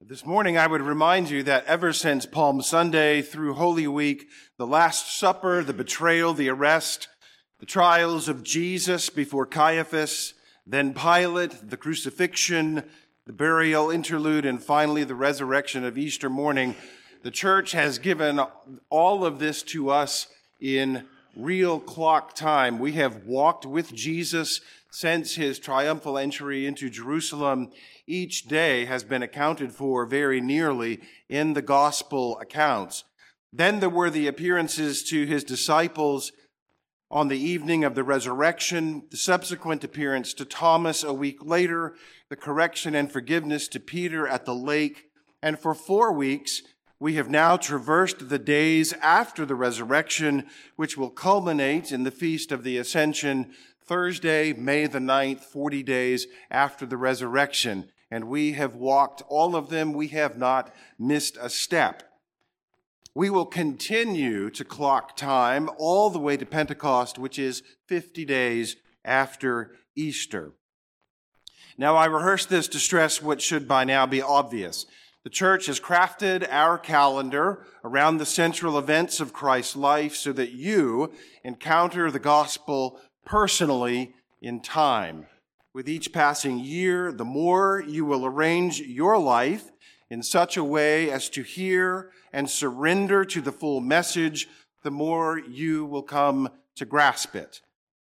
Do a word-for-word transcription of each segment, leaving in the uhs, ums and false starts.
This morning, I would remind you that ever since Palm Sunday through Holy Week, the Last Supper, the betrayal, the arrest, the trials of Jesus before Caiaphas, then Pilate, the crucifixion, the burial interlude, and finally the resurrection of Easter morning, the church has given all of this to us in real clock time. We have walked with Jesus since his triumphal entry into Jerusalem. Each day has been accounted for very nearly in the gospel accounts. Then there were the appearances to his disciples on the evening of the resurrection, the subsequent appearance to Thomas a week later, the correction and forgiveness to Peter at the lake, and for four weeks, we have now traversed the days after the resurrection, which will culminate in the Feast of the Ascension, Thursday, May the ninth, forty days after the resurrection. And we have walked all of them. We have not missed a step. We will continue to clock time all the way to Pentecost, which is fifty days after Easter. Now, I rehearse this to stress what should by now be obvious. The church has crafted our calendar around the central events of Christ's life so that you encounter the gospel personally in time. With each passing year, the more you will arrange your life in such a way as to hear and surrender to the full message, the more you will come to grasp it.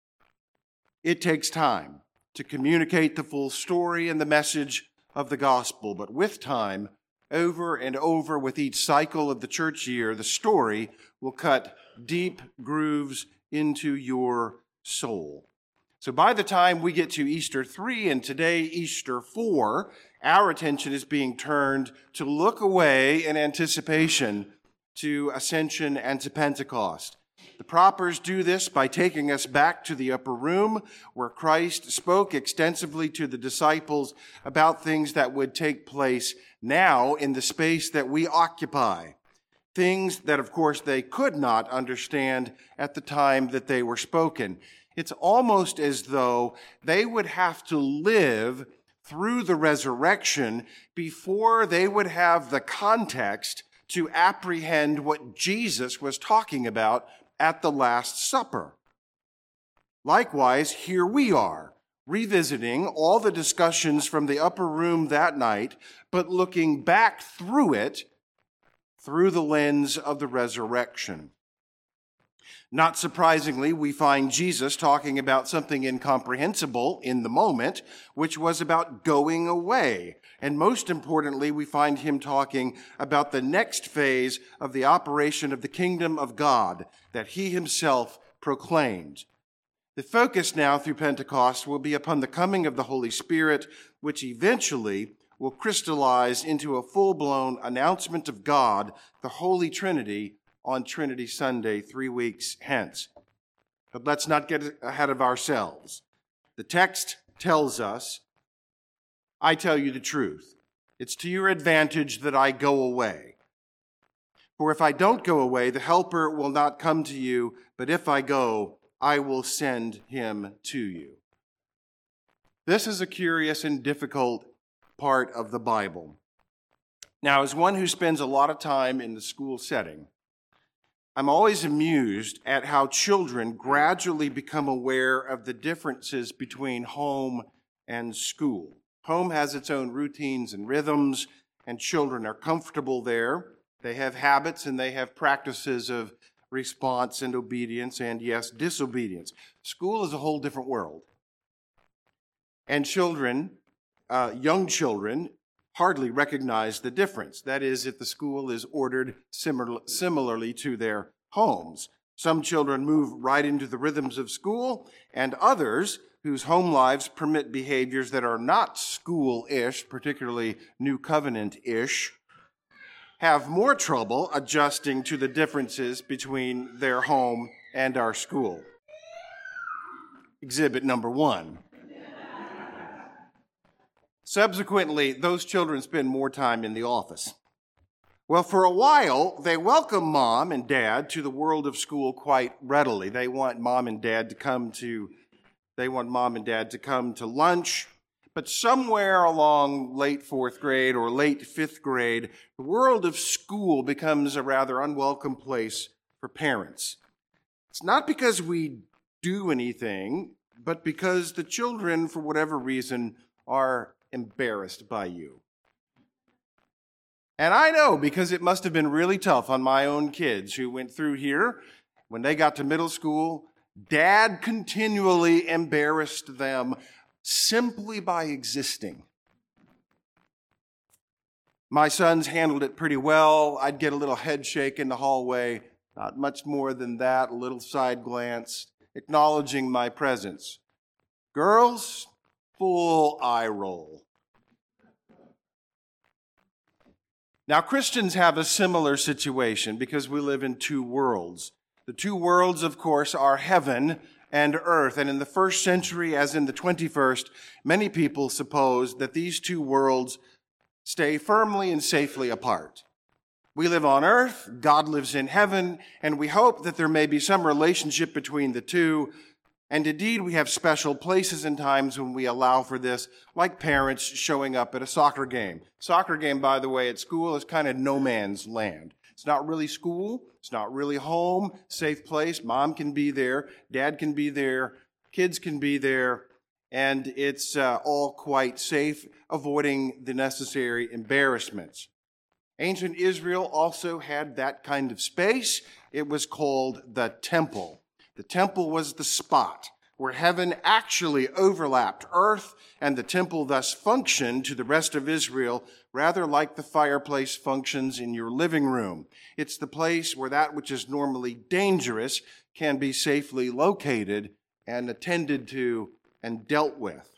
It takes time to communicate the full story and the message of the gospel, but with time, over and over with each cycle of the church year, the story will cut deep grooves into your soul. So by the time we get to Easter three and today Easter four, our attention is being turned to look away in anticipation to Ascension and to Pentecost. The propers do this by taking us back to the upper room where Christ spoke extensively to the disciples about things that would take place now in the space that we occupy. Things that, of course, they could not understand at the time that they were spoken. It's almost as though they would have to live through the resurrection before they would have the context to apprehend what Jesus was talking about at the Last Supper. Likewise, here we are, revisiting all the discussions from the upper room that night, but looking back through it through the lens of the resurrection. Not surprisingly, we find Jesus talking about something incomprehensible in the moment, which was about going away. And most importantly, we find him talking about the next phase of the operation of the kingdom of God that he himself proclaimed. The focus now through Pentecost will be upon the coming of the Holy Spirit, which eventually will crystallize into a full-blown announcement of God, the Holy Trinity, on Trinity Sunday, three weeks hence. But let's not get ahead of ourselves. The text tells us, I tell you the truth. It's to your advantage that I go away. For if I don't go away, the Helper will not come to you, but if I go, I will send him to you. This is a curious and difficult part of the Bible. Now, as one who spends a lot of time in the school setting, I'm always amused at how children gradually become aware of the differences between home and school. Home has its own routines and rhythms, and children are comfortable there. They have habits and they have practices of response and obedience and, yes, disobedience. School is a whole different world. And children, uh, young children, hardly recognize the difference. That is, if the school is ordered similar, similarly to their homes. Some children move right into the rhythms of school, and others, whose home lives permit behaviors that are not school-ish, particularly New Covenant-ish, have more trouble adjusting to the differences between their home and our school. Exhibit number one. Subsequently, those children spend more time in the office. Well, for a while, they welcome mom and dad to the world of school quite readily. They want mom and dad to come to, they want mom and dad to come to lunch, But somewhere along late fourth grade or late fifth grade, the world of school becomes a rather unwelcome place for parents. It's not because we do anything, but because the children, for whatever reason, are embarrassed by you. And I know, because it must have been really tough on my own kids who went through here. When they got to middle school, Dad continually embarrassed them simply by existing. My sons handled it pretty well. I'd get a little head shake in the hallway, not much more than that, a little side glance, acknowledging my presence. Girls, full eye roll. Now, Christians have a similar situation because we live in two worlds. The two worlds, of course, are heaven and earth. And in the first century, as in the twenty-first, many people suppose that these two worlds stay firmly and safely apart. We live on earth, God lives in heaven, and we hope that there may be some relationship between the two. And indeed, we have special places and times when we allow for this, like parents showing up at a soccer game. Soccer game, by the way, at school is kind of no man's land. It's not really school. It's not really home, safe place. Mom can be there. Dad can be there. Kids can be there. And it's uh, all quite safe, avoiding the necessary embarrassments. Ancient Israel also had that kind of space. It was called the temple. The temple was the spot where heaven actually overlapped earth, and the temple thus functioned to the rest of Israel rather like the fireplace functions in your living room. It's the place where that which is normally dangerous can be safely located and attended to and dealt with.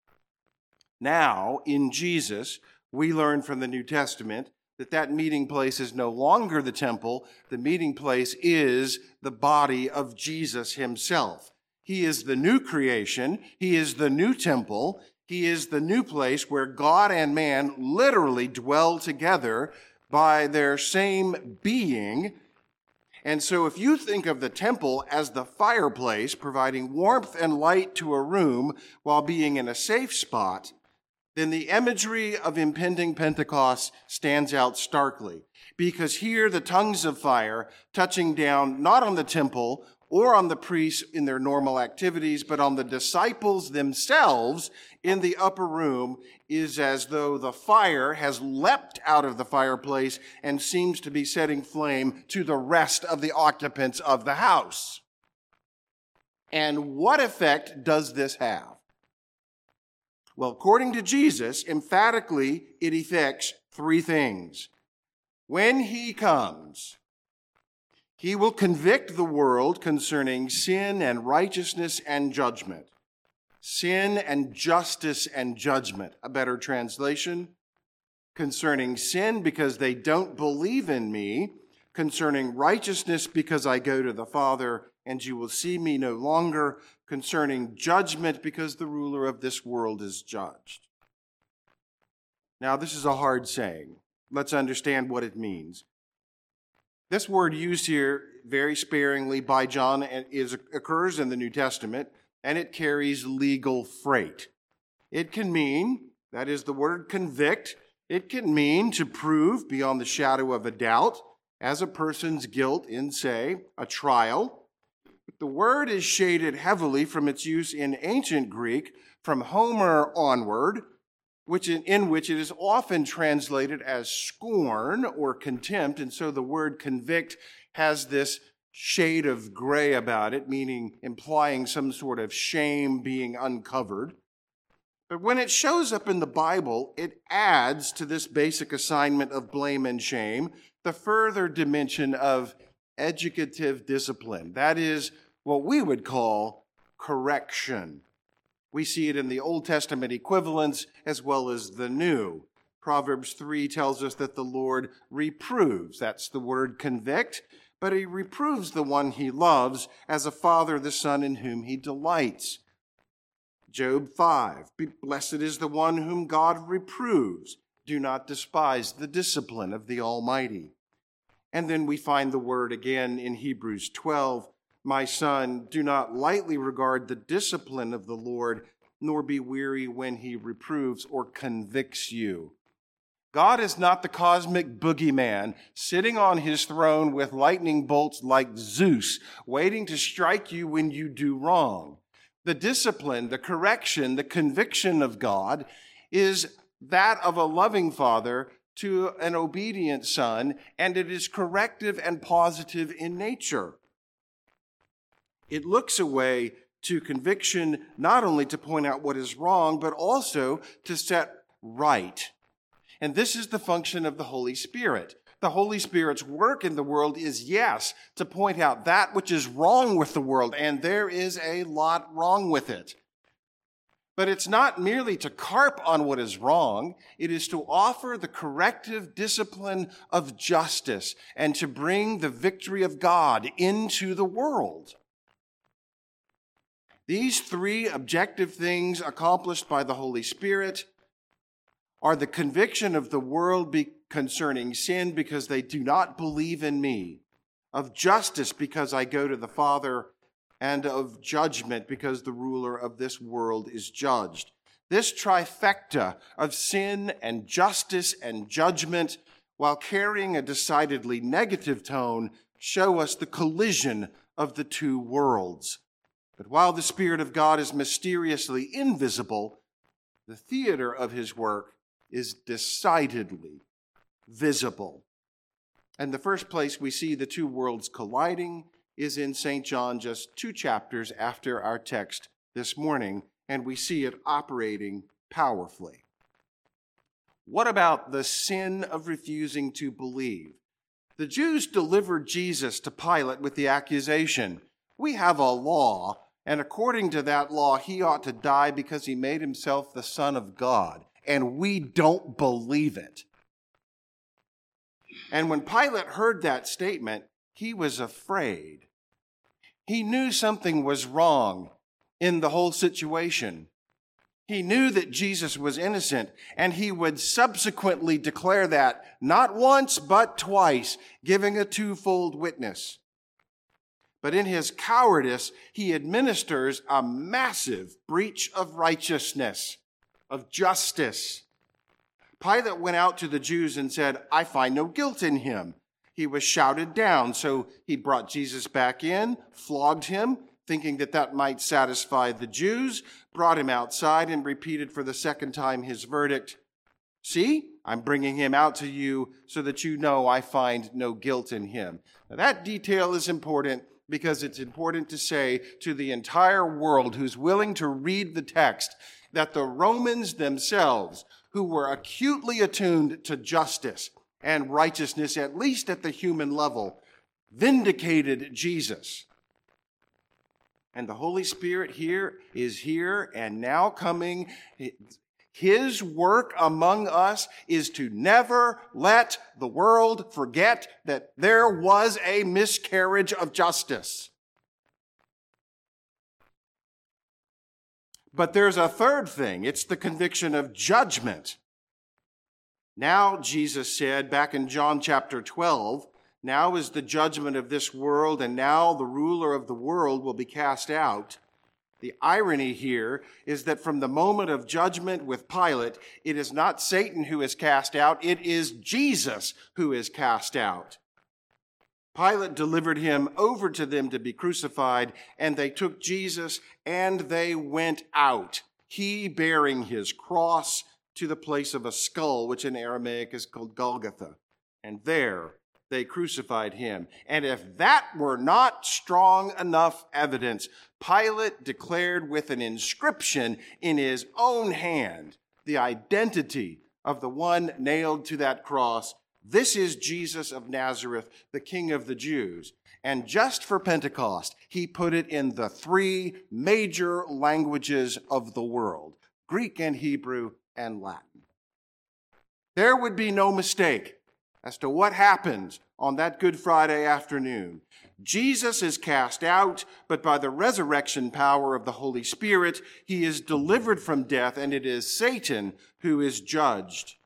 Now, in Jesus, we learn from the New Testament that that meeting place is no longer the temple. The meeting place is the body of Jesus himself. He is the new creation. He is the new temple. He is the new place where God and man literally dwell together by their same being. And so if you think of the temple as the fireplace providing warmth and light to a room while being in a safe spot, then the imagery of impending Pentecost stands out starkly, because here the tongues of fire touching down not on the temple or on the priests in their normal activities, but on the disciples themselves in the upper room is as though the fire has leapt out of the fireplace and seems to be setting flame to the rest of the occupants of the house. And what effect does this have? Well, according to Jesus, emphatically, it effects three things. When he comes, he will convict the world concerning sin and righteousness and judgment. Sin and justice and judgment, a better translation. Concerning sin, because they don't believe in me. Concerning righteousness, because I go to the Father and you will see me no longer. Concerning judgment, because the ruler of this world is judged. Now, this is a hard saying. Let's understand what it means. This word used here very sparingly by John is, occurs in the New Testament, and it carries legal freight. It can mean, that is the word convict, it can mean to prove beyond the shadow of a doubt as a person's guilt in, say, a trial. The word is shaded heavily from its use in ancient Greek from Homer onward, which in, in which it is often translated as scorn or contempt, and so the word convict has this shade of gray about it, meaning implying some sort of shame being uncovered. But when it shows up in the Bible, it adds to this basic assignment of blame and shame the further dimension of educative discipline. That is what we would call correction. We see it in the Old Testament equivalents as well as the New. Proverbs three tells us that the Lord reproves. That's the word convict. But he reproves the one he loves as a father the son in whom he delights. Job five, blessed is the one whom God reproves. Do not despise the discipline of the Almighty. And then we find the word again in Hebrews twelve, my son, do not lightly regard the discipline of the Lord, nor be weary when he reproves or convicts you. God is not the cosmic boogeyman sitting on his throne with lightning bolts like Zeus, waiting to strike you when you do wrong. The discipline, the correction, the conviction of God is that of a loving father to an obedient son, and it is corrective and positive in nature. It looks away to conviction not only to point out what is wrong, but also to set right. And this is the function of the Holy Spirit. The Holy Spirit's work in the world is, yes, to point out that which is wrong with the world, and there is a lot wrong with it. But it's not merely to carp on what is wrong. It is to offer the corrective discipline of justice and to bring the victory of God into the world. These three objective things accomplished by the Holy Spirit are the conviction of the world be concerning sin because they do not believe in me, of justice because I go to the Father, and of judgment because the ruler of this world is judged. This trifecta of sin and justice and judgment, while carrying a decidedly negative tone, show us the collision of the two worlds. But while the Spirit of God is mysteriously invisible, the theater of his work is decidedly visible. And the first place we see the two worlds colliding is in Saint John, just two chapters after our text this morning, and we see it operating powerfully. What about the sin of refusing to believe? The Jews delivered Jesus to Pilate with the accusation, "We have a law, and according to that law, he ought to die because he made himself the Son of God, and we don't believe it." And when Pilate heard that statement, he was afraid. He knew something was wrong in the whole situation. He knew that Jesus was innocent, and he would subsequently declare that not once, but twice, giving a twofold witness. But in his cowardice, he administers a massive breach of righteousness, of justice. Pilate went out to the Jews and said, "I find no guilt in him." He was shouted down, so he brought Jesus back in, flogged him, thinking that that might satisfy the Jews, brought him outside and repeated for the second time his verdict. "See, I'm bringing him out to you so that you know I find no guilt in him." Now, that detail is important because it's important to say to the entire world who's willing to read the text that the Romans themselves, who were acutely attuned to justice and righteousness, at least at the human level, vindicated Jesus. And the Holy Spirit here is here and now coming. His work among us is to never let the world forget that there was a miscarriage of justice. But there's a third thing. It's the conviction of judgment. Now, Jesus said back in John chapter twelve, now is the judgment of this world, and now the ruler of the world will be cast out. The irony here is that from the moment of judgment with Pilate, it is not Satan who is cast out, it is Jesus who is cast out. Pilate delivered him over to them to be crucified, and they took Jesus and they went out, he bearing his cross to the place of a skull, which in Aramaic is called Golgotha. And there they crucified him. And if that were not strong enough evidence, Pilate declared with an inscription in his own hand the identity of the one nailed to that cross. This is Jesus of Nazareth, the King of the Jews. And just for Pentecost, he put it in the three major languages of the world, Greek and Hebrew and Latin. There would be no mistake as to what happens on that Good Friday afternoon. Jesus is cast out, but by the resurrection power of the Holy Spirit, he is delivered from death, and it is Satan who is judged.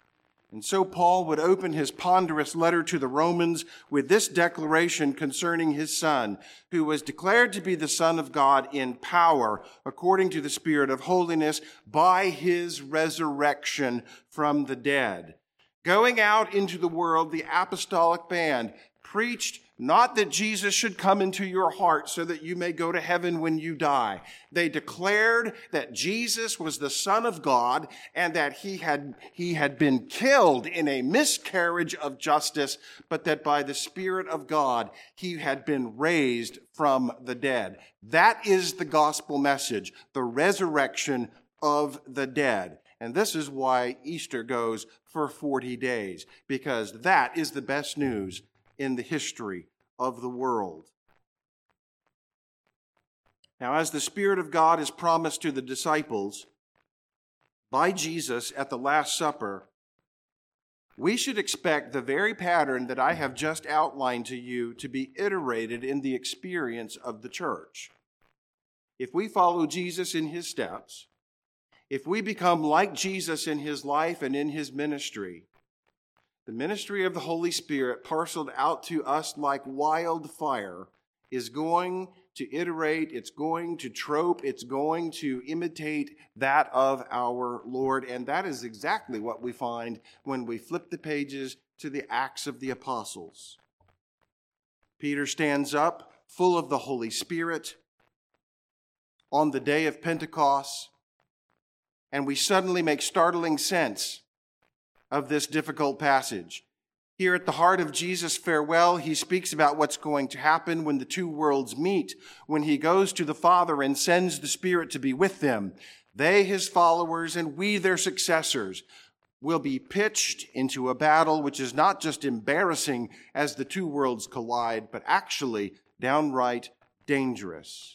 And so Paul would open his ponderous letter to the Romans with this declaration concerning his Son, who was declared to be the Son of God in power, according to the Spirit of holiness, by his resurrection from the dead. Going out into the world, the apostolic band preached not that Jesus should come into your heart so that you may go to heaven when you die. They declared that Jesus was the Son of God and that he had, he had been killed in a miscarriage of justice, but that by the Spirit of God, he had been raised from the dead. That is the gospel message, the resurrection of the dead. And this is why Easter goes for forty days, because that is the best news in the history of the world. Now, as the Spirit of God is promised to the disciples by Jesus at the Last Supper, we should expect the very pattern that I have just outlined to you to be iterated in the experience of the church. If we follow Jesus in his steps, if we become like Jesus in his life and in his ministry, the ministry of the Holy Spirit, parceled out to us like wildfire, is going to iterate, it's going to trope, it's going to imitate that of our Lord. And that is exactly what we find when we flip the pages to the Acts of the Apostles. Peter stands up, full of the Holy Spirit, on the day of Pentecost, and we suddenly make startling sense of this difficult passage. Here at the heart of Jesus' farewell, he speaks about what's going to happen when the two worlds meet, when he goes to the Father and sends the Spirit to be with them. They, his followers, and we, their successors, will be pitched into a battle which is not just embarrassing as the two worlds collide, but actually downright dangerous.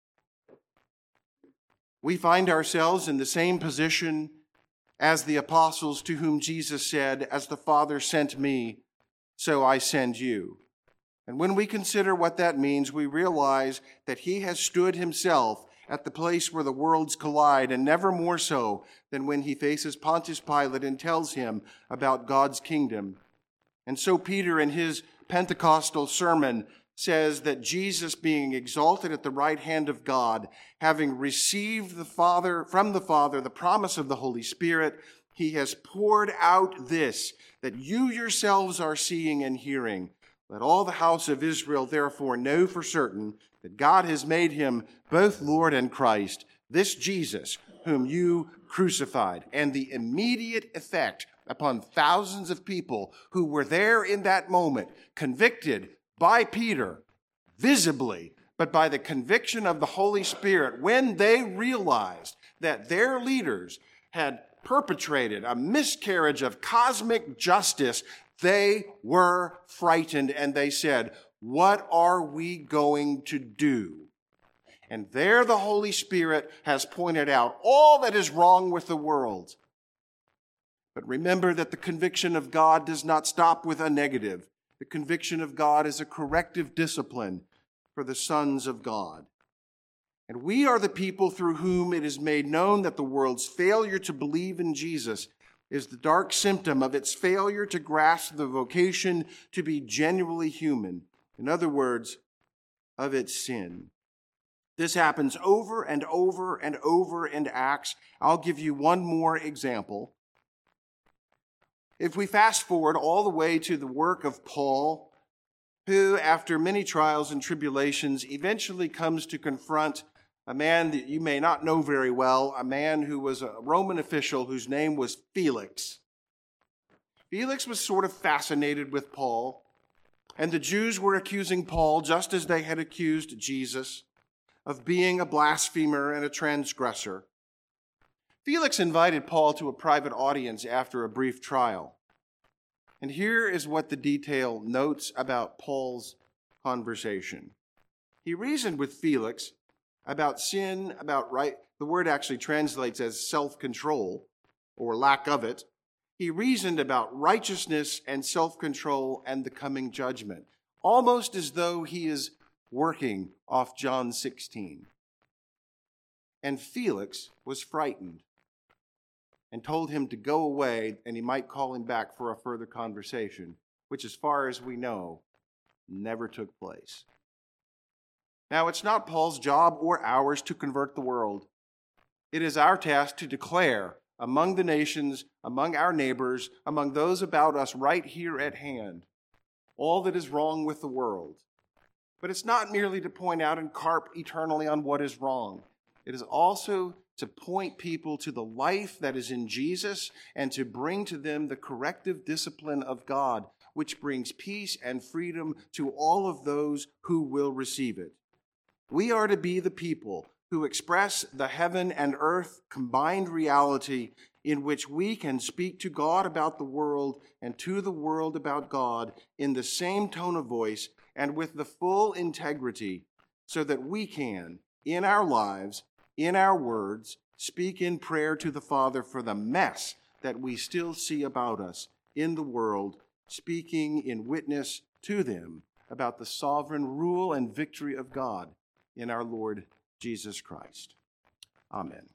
We find ourselves in the same position as the apostles to whom Jesus said, "As the Father sent me, so I send you." And when we consider what that means, we realize that he has stood himself at the place where the worlds collide, and never more so than when he faces Pontius Pilate and tells him about God's kingdom. And so Peter, in his Pentecostal sermon, says that Jesus, being exalted at the right hand of God, having received the Father from the Father the promise of the Holy Spirit, he has poured out this that you yourselves are seeing and hearing. Let all the house of Israel therefore know for certain that God has made him both Lord and Christ, this Jesus whom you crucified. And the immediate effect upon thousands of people who were there in that moment, convicted by Peter, visibly, but by the conviction of the Holy Spirit, when they realized that their leaders had perpetrated a miscarriage of cosmic justice, they were frightened and they said, "What are we going to do?" And there the Holy Spirit has pointed out all that is wrong with the world. But remember that the conviction of God does not stop with a negative. The conviction of God is a corrective discipline for the sons of God. And we are the people through whom it is made known that the world's failure to believe in Jesus is the dark symptom of its failure to grasp the vocation to be genuinely human. In other words, of its sin. This happens over and over and over in Acts. I'll give you one more example. If we fast forward all the way to the work of Paul, who, after many trials and tribulations, eventually comes to confront a man that you may not know very well, a man who was a Roman official whose name was Felix. Felix was sort of fascinated with Paul, and the Jews were accusing Paul, just as they had accused Jesus, of being a blasphemer and a transgressor. Felix invited Paul to a private audience after a brief trial. And here is what the detail notes about Paul's conversation. He reasoned with Felix about sin, about right. The word actually translates as self-control or lack of it. He reasoned about righteousness and self-control and the coming judgment, almost as though he is working off John sixteen. And Felix was frightened. and told him to go away and he might call him back for a further conversation, which, as far as we know, never took place. Now, it's not Paul's job or ours to convert the world. It is our task to declare among the nations, among our neighbors, among those about us right here at hand, all that is wrong with the world. But it's not merely to point out and carp eternally on what is wrong. It is also to point people to the life that is in Jesus and to bring to them the corrective discipline of God, which brings peace and freedom to all of those who will receive it. We are to be the people who express the heaven and earth combined reality in which we can speak to God about the world and to the world about God in the same tone of voice and with the full integrity, so that we can, in our lives, in our words, speak in prayer to the Father for the mess that we still see about us in the world, speaking in witness to them about the sovereign rule and victory of God in our Lord Jesus Christ. Amen.